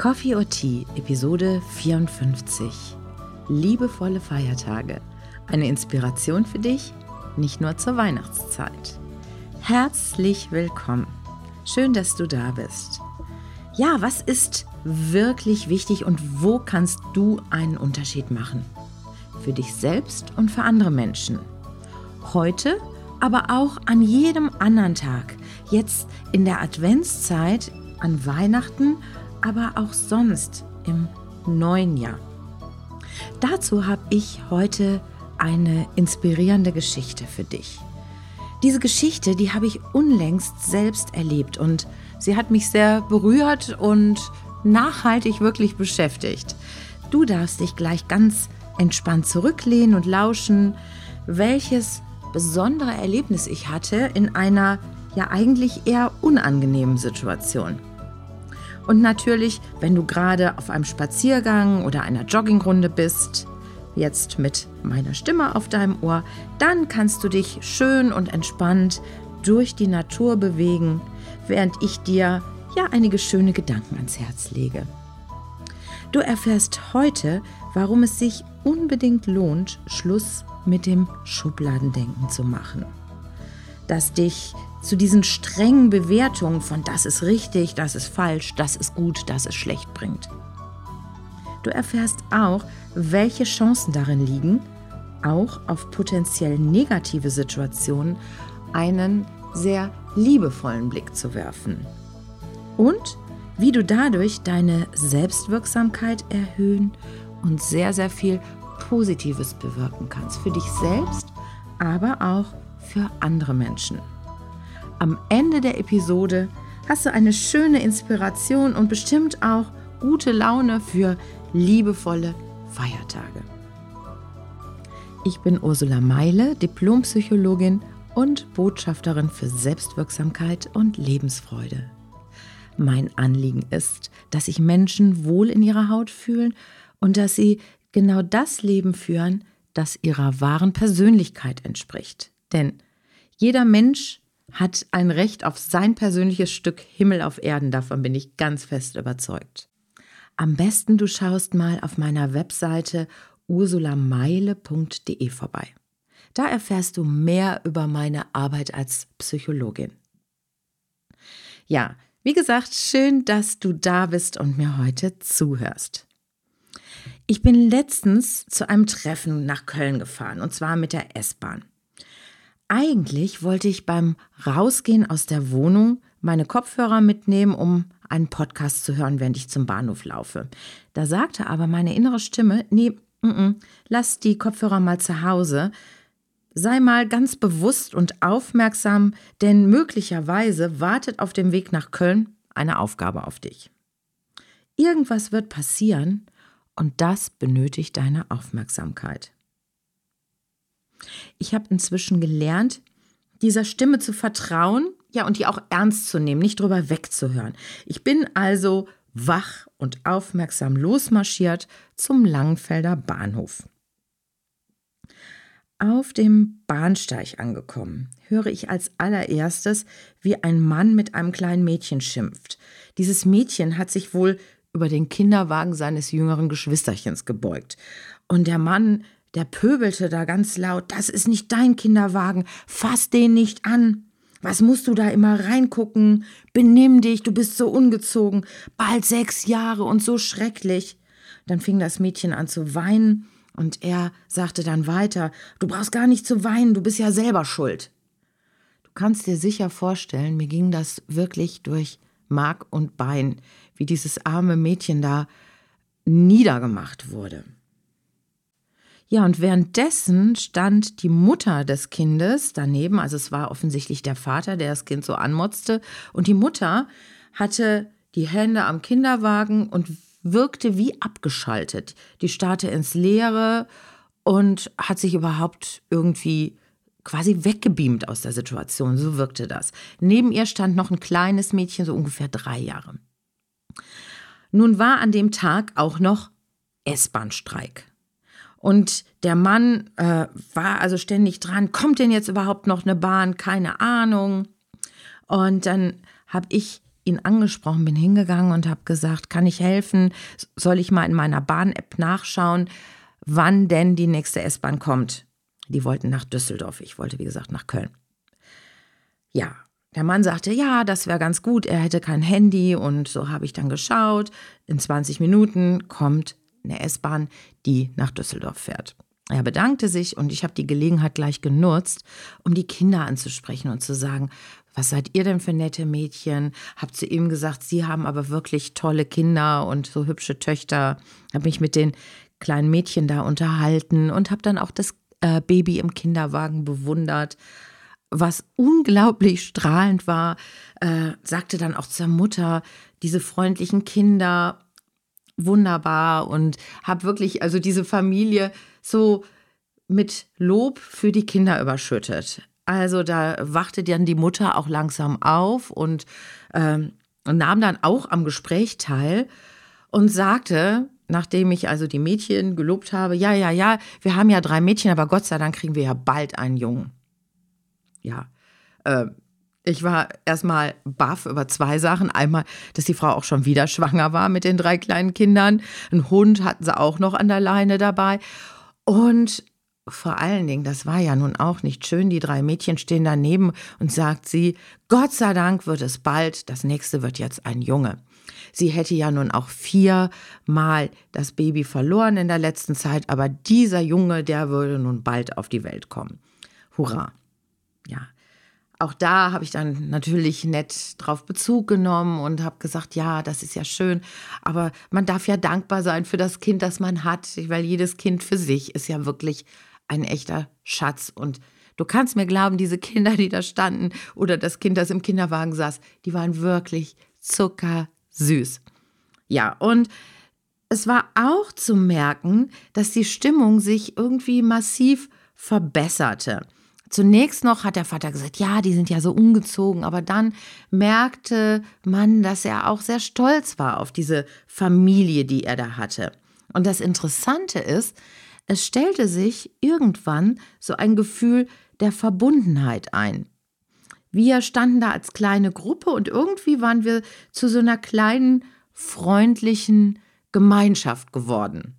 Coffee or Tea, Episode 54. Liebevolle Feiertage. Eine Inspiration für dich, nicht nur zur Weihnachtszeit. Herzlich willkommen. Schön, dass du da bist. Ja, was ist wirklich wichtig und wo kannst du einen Unterschied machen? Für dich selbst und für andere Menschen. Heute, aber auch an jedem anderen Tag. Jetzt in der Adventszeit, an Weihnachten, aber auch sonst im neuen Jahr. Dazu habe ich heute eine inspirierende Geschichte für dich. Diese Geschichte, die habe ich unlängst selbst erlebt und sie hat mich sehr berührt und nachhaltig wirklich beschäftigt. Du darfst dich gleich ganz entspannt zurücklehnen und lauschen, welches besondere Erlebnis ich hatte in einer ja eigentlich eher unangenehmen Situation. Und natürlich, wenn du gerade auf einem Spaziergang oder einer Joggingrunde bist, jetzt mit meiner Stimme auf deinem Ohr, dann kannst du dich schön und entspannt durch die Natur bewegen, während ich dir ja einige schöne Gedanken ans Herz lege. Du erfährst heute, warum es sich unbedingt lohnt, Schluss mit dem Schubladendenken zu machen, das dich zu diesen strengen Bewertungen von das ist richtig, das ist falsch, das ist gut, das ist schlecht bringt. Du erfährst auch, welche Chancen darin liegen, auch auf potenziell negative Situationen einen sehr liebevollen Blick zu werfen. Und wie du dadurch deine Selbstwirksamkeit erhöhen und sehr, sehr viel Positives bewirken kannst. Für dich selbst, aber auch für andere Menschen. Am Ende der Episode hast du eine schöne Inspiration und bestimmt auch gute Laune für liebevolle Feiertage. Ich bin Ursula Meile, Diplompsychologin und Botschafterin für Selbstwirksamkeit und Lebensfreude. Mein Anliegen ist, dass sich Menschen wohl in ihrer Haut fühlen und dass sie genau das Leben führen, das ihrer wahren Persönlichkeit entspricht. Denn jeder Mensch hat ein Recht auf sein persönliches Stück Himmel auf Erden, davon bin ich ganz fest überzeugt. Am besten du schaust mal auf meiner Webseite ursulameile.de vorbei. Da erfährst du mehr über meine Arbeit als Psychologin. Ja, wie gesagt, schön, dass du da bist und mir heute zuhörst. Ich bin letztens zu einem Treffen nach Köln gefahren, und zwar mit der S-Bahn. Eigentlich wollte ich beim Rausgehen aus der Wohnung meine Kopfhörer mitnehmen, um einen Podcast zu hören, während ich zum Bahnhof laufe. Da sagte aber meine innere Stimme, nee, lass die Kopfhörer mal zu Hause. Sei mal ganz bewusst und aufmerksam, denn möglicherweise wartet auf dem Weg nach Köln eine Aufgabe auf dich. Irgendwas wird passieren und das benötigt deine Aufmerksamkeit. Ich habe inzwischen gelernt, dieser Stimme zu vertrauen, ja, und die auch ernst zu nehmen, nicht drüber wegzuhören. Ich bin also wach und aufmerksam losmarschiert zum Langenfelder Bahnhof. Auf dem Bahnsteig angekommen, höre ich als allererstes, wie ein Mann mit einem kleinen Mädchen schimpft. Dieses Mädchen hat sich wohl über den Kinderwagen seines jüngeren Geschwisterchens gebeugt. Und der Mann, der pöbelte da ganz laut, das ist nicht dein Kinderwagen, fass den nicht an. Was musst du da immer reingucken? Benimm dich, du bist so ungezogen, bald 6 Jahre und so schrecklich. Dann fing das Mädchen an zu weinen und er sagte dann weiter, du brauchst gar nicht zu weinen, du bist ja selber schuld. Du kannst dir sicher vorstellen, mir ging das wirklich durch Mark und Bein, wie dieses arme Mädchen da niedergemacht wurde. Ja, und währenddessen stand die Mutter des Kindes daneben, also es war offensichtlich der Vater, der das Kind so anmotzte, und die Mutter hatte die Hände am Kinderwagen und wirkte wie abgeschaltet. Die starrte ins Leere und hat sich überhaupt irgendwie quasi weggebeamt aus der Situation, so wirkte das. Neben ihr stand noch ein kleines Mädchen, so ungefähr 3 Jahre. Nun war an dem Tag auch noch S-Bahn-Streik. Und der Mann war also ständig dran, kommt denn jetzt überhaupt noch eine Bahn? Keine Ahnung. Und dann habe ich ihn angesprochen, bin hingegangen und habe gesagt, kann ich helfen? Soll ich mal in meiner Bahn-App nachschauen, wann denn die nächste S-Bahn kommt? Die wollten nach Düsseldorf, ich wollte wie gesagt nach Köln. Ja, der Mann sagte, ja, das wäre ganz gut, er hätte kein Handy und so habe ich dann geschaut. In 20 Minuten kommt eine S-Bahn, die nach Düsseldorf fährt. Er bedankte sich und ich habe die Gelegenheit gleich genutzt, um die Kinder anzusprechen und zu sagen, was seid ihr denn für nette Mädchen? Hab zu ihm gesagt, sie haben aber wirklich tolle Kinder und so hübsche Töchter. Habe mich mit den kleinen Mädchen da unterhalten und habe dann auch das Baby im Kinderwagen bewundert, was unglaublich strahlend war. Sagte dann auch zur Mutter, diese freundlichen Kinder, wunderbar, und habe wirklich also diese Familie so mit Lob für die Kinder überschüttet. Also da wachte dann die Mutter auch langsam auf und nahm dann auch am Gespräch teil und sagte, nachdem ich also die Mädchen gelobt habe, ja, wir haben ja 3 Mädchen, aber Gott sei Dank kriegen wir ja bald einen Jungen. Ja, ich war erstmal baff über 2 Sachen. Einmal, dass die Frau auch schon wieder schwanger war mit den 3 kleinen Kindern. Einen Hund hatten sie auch noch an der Leine dabei. Und vor allen Dingen, das war ja nun auch nicht schön, die 3 Mädchen stehen daneben und sagt sie, Gott sei Dank wird es bald, das nächste wird jetzt ein Junge. Sie hätte ja nun auch 4-mal das Baby verloren in der letzten Zeit, aber dieser Junge, der würde nun bald auf die Welt kommen. Hurra! Ja. Auch da habe ich dann natürlich nett drauf Bezug genommen und habe gesagt, ja, das ist ja schön, aber man darf ja dankbar sein für das Kind, das man hat, weil jedes Kind für sich ist ja wirklich ein echter Schatz. Und du kannst mir glauben, diese Kinder, die da standen oder das Kind, das im Kinderwagen saß, die waren wirklich zuckersüß. Ja, und es war auch zu merken, dass die Stimmung sich irgendwie massiv verbesserte. Zunächst noch hat der Vater gesagt, ja, die sind ja so ungezogen, aber dann merkte man, dass er auch sehr stolz war auf diese Familie, die er da hatte. Und das Interessante ist, es stellte sich irgendwann so ein Gefühl der Verbundenheit ein. Wir standen da als kleine Gruppe und irgendwie waren wir zu so einer kleinen, freundlichen Gemeinschaft geworden.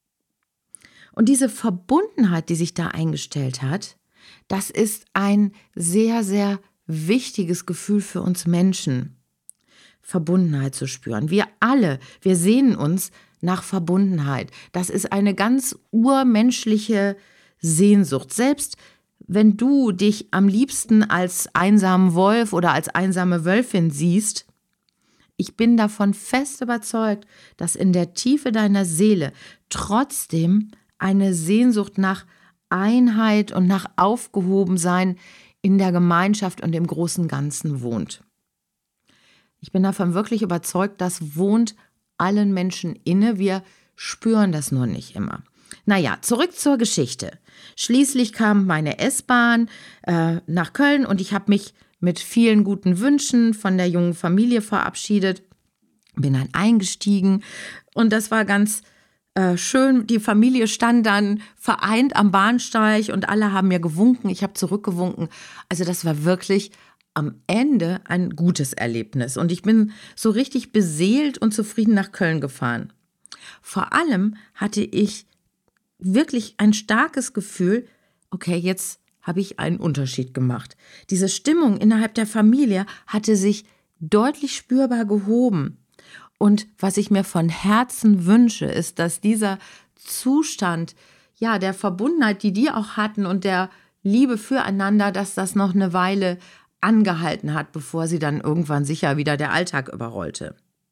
Und diese Verbundenheit, die sich da eingestellt hat, das ist ein sehr, sehr wichtiges Gefühl für uns Menschen, Verbundenheit zu spüren. Wir alle, wir sehnen uns nach Verbundenheit. Das ist eine ganz urmenschliche Sehnsucht. Selbst wenn du dich am liebsten als einsamen Wolf oder als einsame Wölfin siehst, ich bin davon fest überzeugt, dass in der Tiefe deiner Seele trotzdem eine Sehnsucht nach Einheit und nach Aufgehobensein in der Gemeinschaft und im großen Ganzen wohnt. Ich bin davon wirklich überzeugt, das wohnt allen Menschen inne. Wir spüren das nur nicht immer. Naja, zurück zur Geschichte. Schließlich kam meine S-Bahn nach Köln und ich habe mich mit vielen guten Wünschen von der jungen Familie verabschiedet, bin dann eingestiegen und das war ganz schön. Die Familie stand dann vereint am Bahnsteig und alle haben mir gewunken, ich habe zurückgewunken. Also das war wirklich am Ende ein gutes Erlebnis und ich bin so richtig beseelt und zufrieden nach Köln gefahren. Vor allem hatte ich wirklich ein starkes Gefühl, okay, jetzt habe ich einen Unterschied gemacht. Diese Stimmung innerhalb der Familie hatte sich deutlich spürbar gehoben. Und was ich mir von Herzen wünsche, ist, dass dieser Zustand, ja, der Verbundenheit, die die auch hatten und der Liebe füreinander, dass das noch eine Weile angehalten hat, bevor sie dann irgendwann sicher wieder der Alltag überrollte.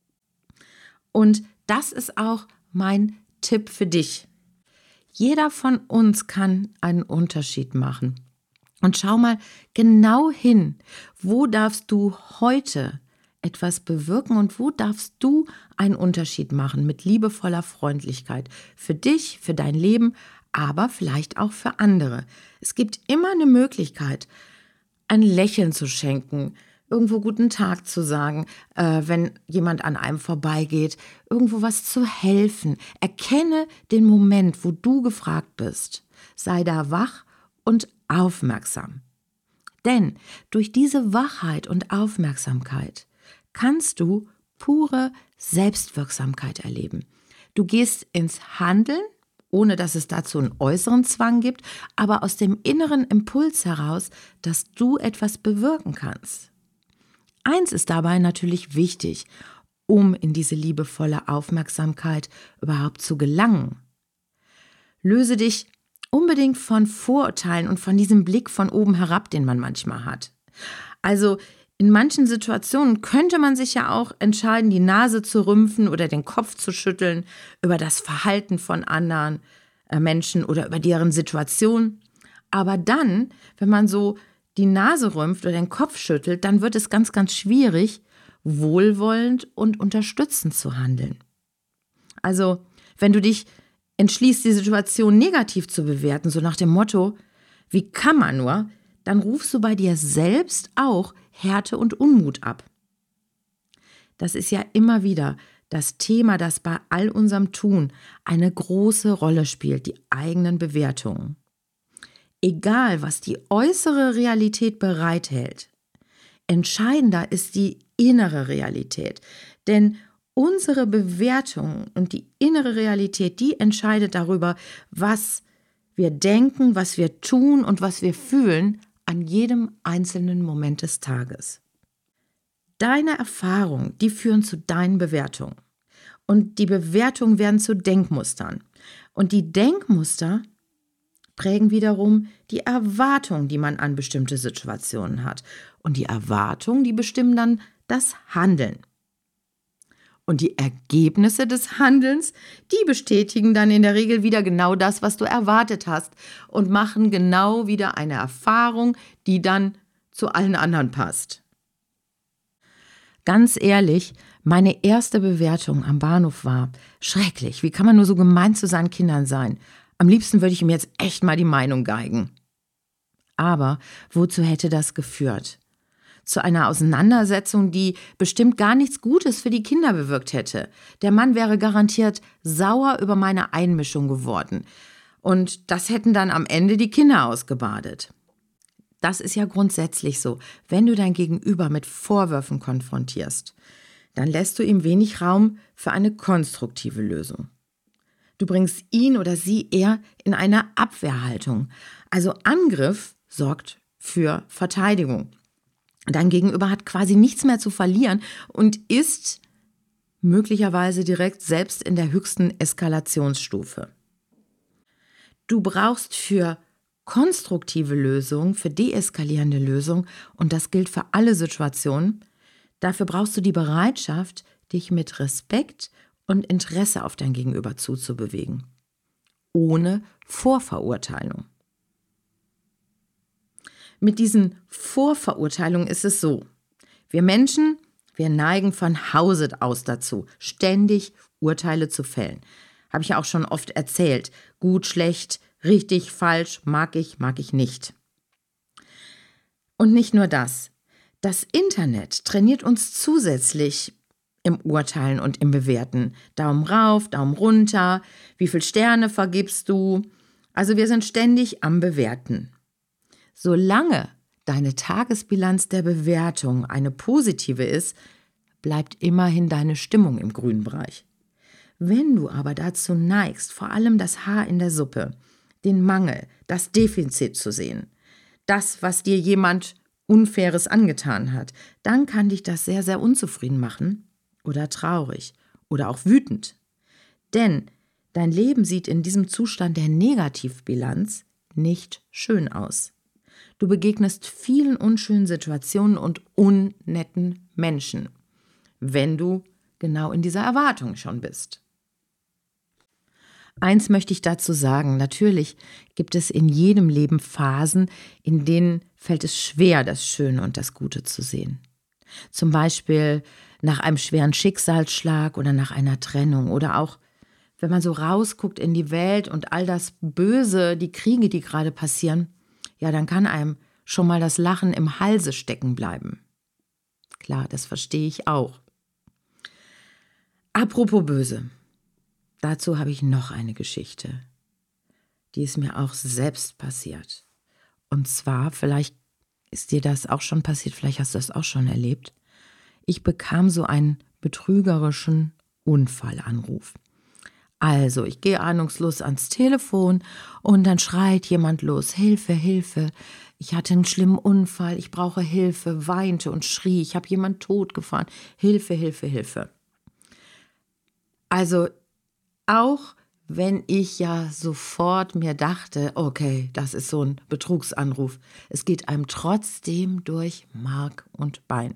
Und das ist auch mein Tipp für dich. Jeder von uns kann einen Unterschied machen. Und schau mal genau hin, wo darfst du heute etwas bewirken und wo darfst du einen Unterschied machen mit liebevoller Freundlichkeit für dich, für dein Leben, aber vielleicht auch für andere. Es gibt immer eine Möglichkeit, ein Lächeln zu schenken, irgendwo guten Tag zu sagen, wenn jemand an einem vorbeigeht, irgendwo was zu helfen. Erkenne den Moment, wo du gefragt bist. Sei da wach und aufmerksam. Denn durch diese Wachheit und Aufmerksamkeit kannst du pure Selbstwirksamkeit erleben. Du gehst ins Handeln, ohne dass es dazu einen äußeren Zwang gibt, aber aus dem inneren Impuls heraus, dass du etwas bewirken kannst. Eins ist dabei natürlich wichtig, um in diese liebevolle Aufmerksamkeit überhaupt zu gelangen. Löse dich unbedingt von Vorurteilen und von diesem Blick von oben herab, den man manchmal hat. Also in manchen Situationen könnte man sich ja auch entscheiden, die Nase zu rümpfen oder den Kopf zu schütteln über das Verhalten von anderen Menschen oder über deren Situation. Aber dann, wenn man so die Nase rümpft oder den Kopf schüttelt, dann wird es ganz, ganz schwierig, wohlwollend und unterstützend zu handeln. Also, wenn du dich entschließt, die Situation negativ zu bewerten, so nach dem Motto, wie kann man nur, dann rufst du bei dir selbst auch Härte und Unmut ab. Das ist ja immer wieder das Thema, das bei all unserem Tun eine große Rolle spielt, die eigenen Bewertungen. Egal, was die äußere Realität bereithält, entscheidender ist die innere Realität. Denn unsere Bewertung und die innere Realität, die entscheidet darüber, was wir denken, was wir tun und was wir fühlen an jedem einzelnen Moment des Tages. Deine Erfahrungen, die führen zu deinen Bewertungen. Und die Bewertungen werden zu Denkmustern. Und die Denkmuster prägen wiederum die Erwartungen, die man an bestimmte Situationen hat. Und die Erwartungen, die bestimmen dann das Handeln. Und die Ergebnisse des Handelns, die bestätigen dann in der Regel wieder genau das, was du erwartet hast und machen genau wieder eine Erfahrung, die dann zu allen anderen passt. Ganz ehrlich, meine erste Bewertung am Bahnhof war schrecklich. Wie kann man nur so gemein zu seinen Kindern sein? Am liebsten würde ich ihm jetzt echt mal die Meinung geigen. Aber wozu hätte das geführt? Zu einer Auseinandersetzung, die bestimmt gar nichts Gutes für die Kinder bewirkt hätte. Der Mann wäre garantiert sauer über meine Einmischung geworden. Und das hätten dann am Ende die Kinder ausgebadet. Das ist ja grundsätzlich so. Wenn du dein Gegenüber mit Vorwürfen konfrontierst, dann lässt du ihm wenig Raum für eine konstruktive Lösung. Du bringst ihn oder sie eher in eine Abwehrhaltung. Also Angriff sorgt für Verteidigung. Dein Gegenüber hat quasi nichts mehr zu verlieren und ist möglicherweise direkt selbst in der höchsten Eskalationsstufe. Du brauchst für konstruktive Lösungen, für deeskalierende Lösungen, und das gilt für alle Situationen, dafür brauchst du die Bereitschaft, dich mit Respekt und Interesse auf dein Gegenüber zuzubewegen, ohne Vorverurteilung. Mit diesen Vorverurteilungen ist es so: Wir Menschen, wir neigen von Hause aus dazu, ständig Urteile zu fällen. Habe ich ja auch schon oft erzählt. Gut, schlecht, richtig, falsch, mag ich nicht. Und nicht nur das. Das Internet trainiert uns zusätzlich im Urteilen und im Bewerten. Daumen rauf, Daumen runter, wie viele Sterne vergibst du? Also wir sind ständig am Bewerten. Solange deine Tagesbilanz der Bewertung eine positive ist, bleibt immerhin deine Stimmung im grünen Bereich. Wenn du aber dazu neigst, vor allem das Haar in der Suppe, den Mangel, das Defizit zu sehen, das, was dir jemand Unfaires angetan hat, dann kann dich das sehr, sehr unzufrieden machen oder traurig oder auch wütend. Denn dein Leben sieht in diesem Zustand der Negativbilanz nicht schön aus. Du begegnest vielen unschönen Situationen und unnetten Menschen, wenn du genau in dieser Erwartung schon bist. Eins möchte ich dazu sagen: Natürlich gibt es in jedem Leben Phasen, in denen fällt es schwer, das Schöne und das Gute zu sehen. Zum Beispiel nach einem schweren Schicksalsschlag oder nach einer Trennung oder auch, wenn man so rausguckt in die Welt und all das Böse, die Kriege, die gerade passieren, ja, dann kann einem schon mal das Lachen im Halse stecken bleiben. Klar, das verstehe ich auch. Apropos böse. Dazu habe ich noch eine Geschichte. Die ist mir auch selbst passiert. Und zwar, vielleicht ist dir das auch schon passiert, vielleicht hast du das auch schon erlebt. Ich bekam so einen betrügerischen Unfallanruf. Also, ich gehe ahnungslos ans Telefon und dann schreit jemand los: Hilfe, Hilfe, ich hatte einen schlimmen Unfall, ich brauche Hilfe, weinte und schrie, ich habe jemanden totgefahren, Hilfe, Hilfe, Hilfe. Also, auch wenn ich ja sofort mir dachte, okay, das ist so ein Betrugsanruf, es geht einem trotzdem durch Mark und Bein.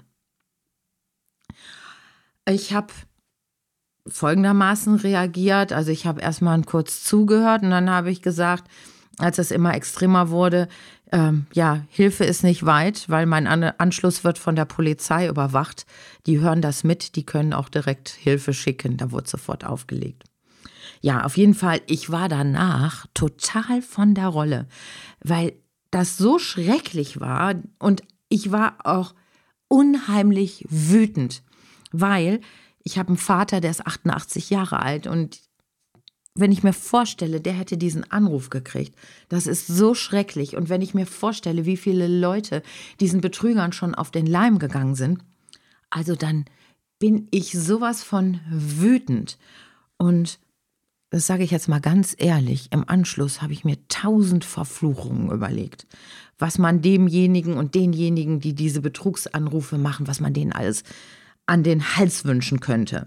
Ich habe folgendermaßen reagiert. Also ich habe erstmal kurz zugehört und dann habe ich gesagt, als es immer extremer wurde, Hilfe ist nicht weit, weil mein Anschluss wird von der Polizei überwacht. Die hören das mit, die können auch direkt Hilfe schicken. Da wurde sofort aufgelegt. Ja, auf jeden Fall, ich war danach total von der Rolle, weil das so schrecklich war und ich war auch unheimlich wütend, weil ich habe einen Vater, der ist 88 Jahre alt und wenn ich mir vorstelle, der hätte diesen Anruf gekriegt, das ist so schrecklich. Und wenn ich mir vorstelle, wie viele Leute diesen Betrügern schon auf den Leim gegangen sind, also dann bin ich sowas von wütend. Und das sage ich jetzt mal ganz ehrlich, im Anschluss habe ich mir 1000 Verfluchungen überlegt, was man demjenigen und denjenigen, die diese Betrugsanrufe machen, was man denen alles an den Hals wünschen könnte.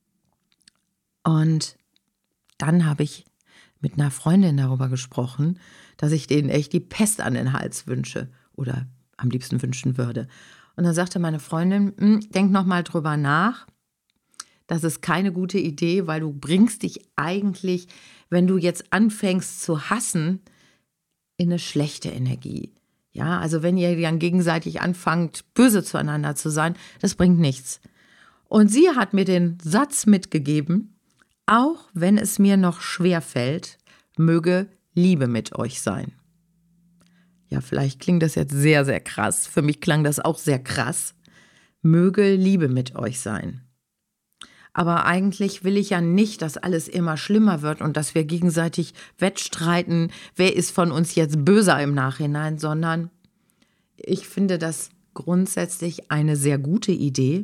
Und dann habe ich mit einer Freundin darüber gesprochen, dass ich denen echt die Pest an den Hals wünsche oder am liebsten wünschen würde. Und dann sagte meine Freundin, denk noch mal drüber nach. Das ist keine gute Idee, weil du bringst dich eigentlich, wenn du jetzt anfängst zu hassen, in eine schlechte Energie. Ja, also wenn ihr dann gegenseitig anfangt, böse zueinander zu sein, das bringt nichts. Und sie hat mir den Satz mitgegeben, auch wenn es mir noch schwer fällt, möge Liebe mit euch sein. Ja, vielleicht klingt das jetzt sehr, sehr krass. Für mich klang das auch sehr krass. Möge Liebe mit euch sein. Aber eigentlich will ich ja nicht, dass alles immer schlimmer wird und dass wir gegenseitig wettstreiten, wer ist von uns jetzt böser im Nachhinein, sondern ich finde das grundsätzlich eine sehr gute Idee,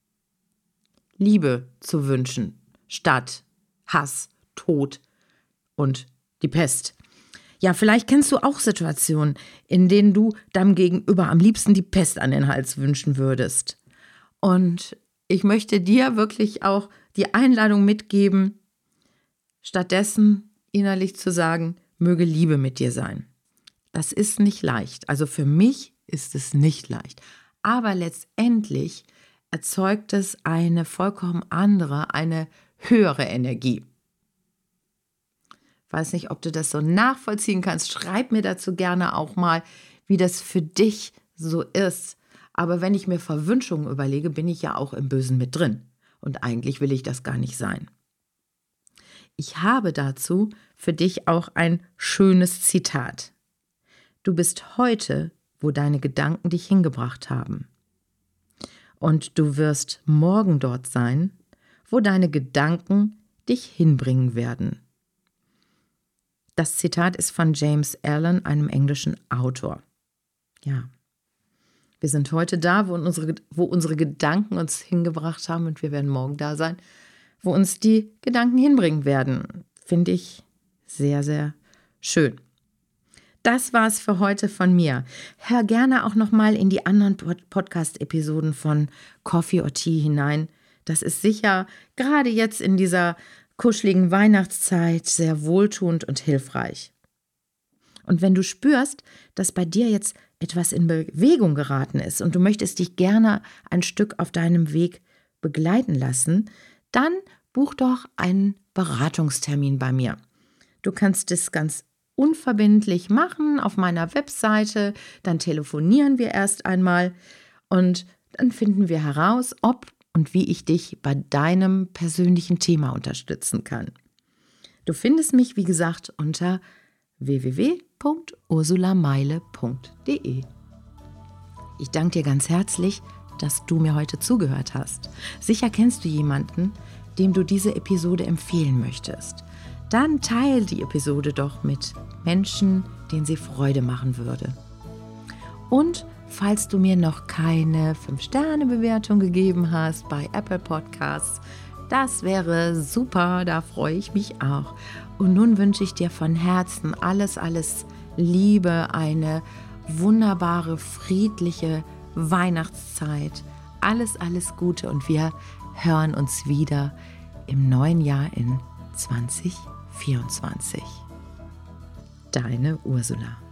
Liebe zu wünschen, statt Hass, Tod und die Pest. Ja, vielleicht kennst du auch Situationen, in denen du deinem Gegenüber am liebsten die Pest an den Hals wünschen würdest. Und ich möchte dir wirklich auch die Einladung mitgeben, stattdessen innerlich zu sagen, möge Liebe mit dir sein. Das ist nicht leicht. Also für mich ist es nicht leicht. Aber letztendlich erzeugt es eine vollkommen andere, eine höhere Energie. Ich weiß nicht, ob du das so nachvollziehen kannst. Schreib mir dazu gerne auch mal, wie das für dich so ist. Aber wenn ich mir Verwünschungen überlege, bin ich ja auch im Bösen mit drin. Und eigentlich will ich das gar nicht sein. Ich habe dazu für dich auch ein schönes Zitat. Du bist heute, wo deine Gedanken dich hingebracht haben. Und du wirst morgen dort sein, wo deine Gedanken dich hinbringen werden. Das Zitat ist von James Allen, einem englischen Autor. Ja, wir sind heute da, wo unsere Gedanken uns hingebracht haben und wir werden morgen da sein, wo uns die Gedanken hinbringen werden. Finde ich sehr, sehr schön. Das war's für heute von mir. Hör gerne auch nochmal in die anderen Podcast-Episoden von Coffee or Tea hinein. Das ist sicher gerade jetzt in dieser kuscheligen Weihnachtszeit sehr wohltuend und hilfreich. Und wenn du spürst, dass bei dir jetzt etwas in Bewegung geraten ist und du möchtest dich gerne ein Stück auf deinem Weg begleiten lassen, dann buch doch einen Beratungstermin bei mir. Du kannst es ganz unverbindlich machen auf meiner Webseite, dann telefonieren wir erst einmal und dann finden wir heraus, ob und wie ich dich bei deinem persönlichen Thema unterstützen kann. Du findest mich, wie gesagt, unter www.ursulameile.de. Ich danke dir ganz herzlich, dass du mir heute zugehört hast. Sicher kennst du jemanden, dem du diese Episode empfehlen möchtest. Dann teile die Episode doch mit Menschen, denen sie Freude machen würde. Und falls du mir noch keine 5-Sterne-Bewertung gegeben hast bei Apple Podcasts, das wäre super, da freue ich mich auch. Und nun wünsche ich dir von Herzen alles Liebe, eine wunderbare, friedliche Weihnachtszeit. Alles Gute und wir hören uns wieder im neuen Jahr in 2024. Deine Ursula.